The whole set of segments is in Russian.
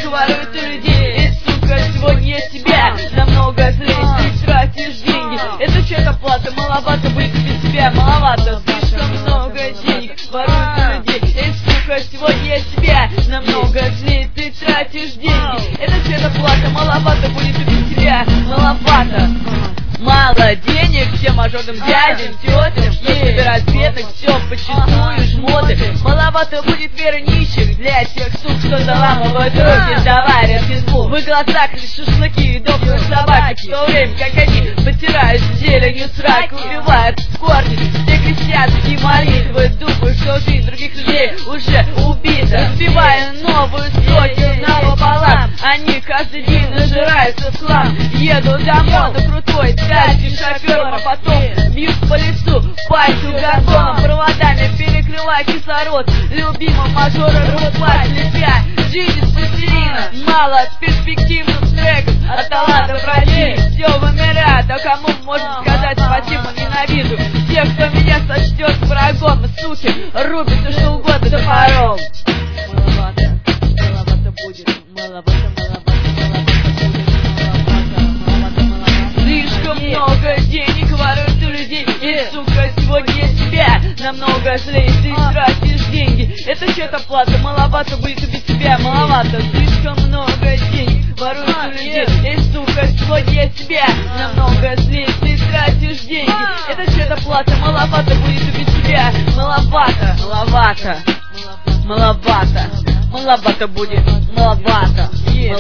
воруют у людей. И, сука, сегодня я тебя намного злее. Ты тратишь деньги, это что-то плата. Маловато будет без тебя, маловато. Слишком много денег воруют у людей. И, сука, сегодня я тебя намного злее. Ты тратишь деньги, это что-то плата. Маловато будет без тебя, маловато. Мало денег всем мажорным дядям, тетям, что собирать бедных, все почитую жмоты. Маловато будет веры нищих для тех сук, что заламывают руки, товарищ физбук. В их глазах лишь шашлыки и добрые собаки, в то время как они потирают зеленью срак, убивают в корни все крестьянские молитвы, думаю, что жизнь других людей уже убита. Разбивая новую стройку напополам, они каждый день нажираются в хлам. Едут домой на крутой тачке шофером, а потом бьют по лицу пальцем газоном, проводами перекрывая кислород любимым мажором рукла слепя. Жизнь из пластилина, мало перспективных треков, а талантов России все вымирает. А кому можно сказать спасибо, ненавижу тех, кто меня сочтет врагом, суки, рубят все что угодно топором. Маловато будет, маловато слишком много денег воруют у людей. И, сука, сегодня я тебя намного злее. Ты тратишь деньги, это что-то плата. Маловато будет без тебя, маловато. Слишком много денег воруют у людей. И, сука, сегодня я тебя намного злее. Ты тратишь деньги, это что-то плата. Маловато будет без тебя, маловато. Маловато будет, маловато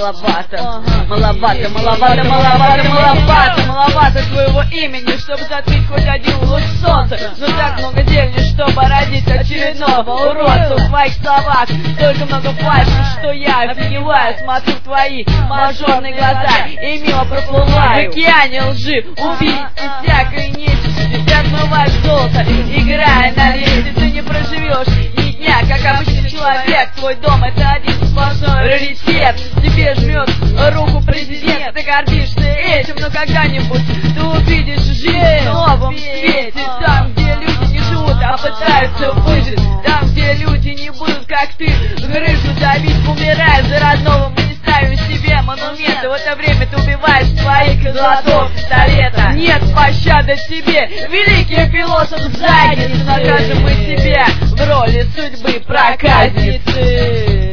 твоего имени, чтобы закрыть хоть один луч солнца. Но так много денег, чтобы родить очередного уродца. В твоих словах столько много фальши, что я офигеваю. Смотрю в твои мажорные глаза и мимо проплываю. В океане лжи, убийц и всякой нечисти ты отмываешь золото, играя на лесте. Ты не проживешь ни дня, как обычный человек. Твой дом — это один сплошной раритет. Тебе жмет руку президент, ты гордишься этим, но когда-нибудь ты увидишь жизнь в новом свете. Там, где люди не живут, а пытаются выжить. Там, где люди не будут, как ты, грыжу давить, умирая за родного. Мы не ставим себе монументы, в это время ты убиваешь своих золотого пистолета. Нет пощады тебе, великий философ задницы. Накажем мы тебя в роли судьбы проказницы.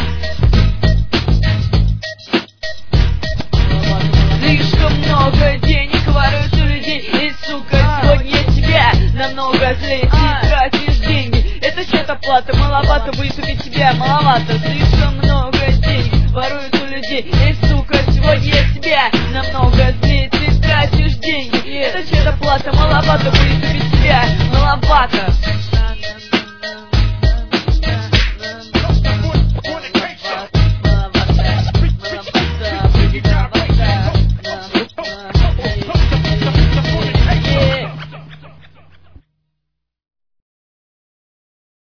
Слишком много денег воруют у людей. И, сука, сегодня я тебя намного злее. Ты тратишь деньги, это что-то плата. Маловато будет убить тебя, маловато. Слишком много денег воруют у людей. И, сука, сегодня я тебя намного злее. Ты тратишь деньги, это что-то плата. Маловато будет убить тебя, маловато.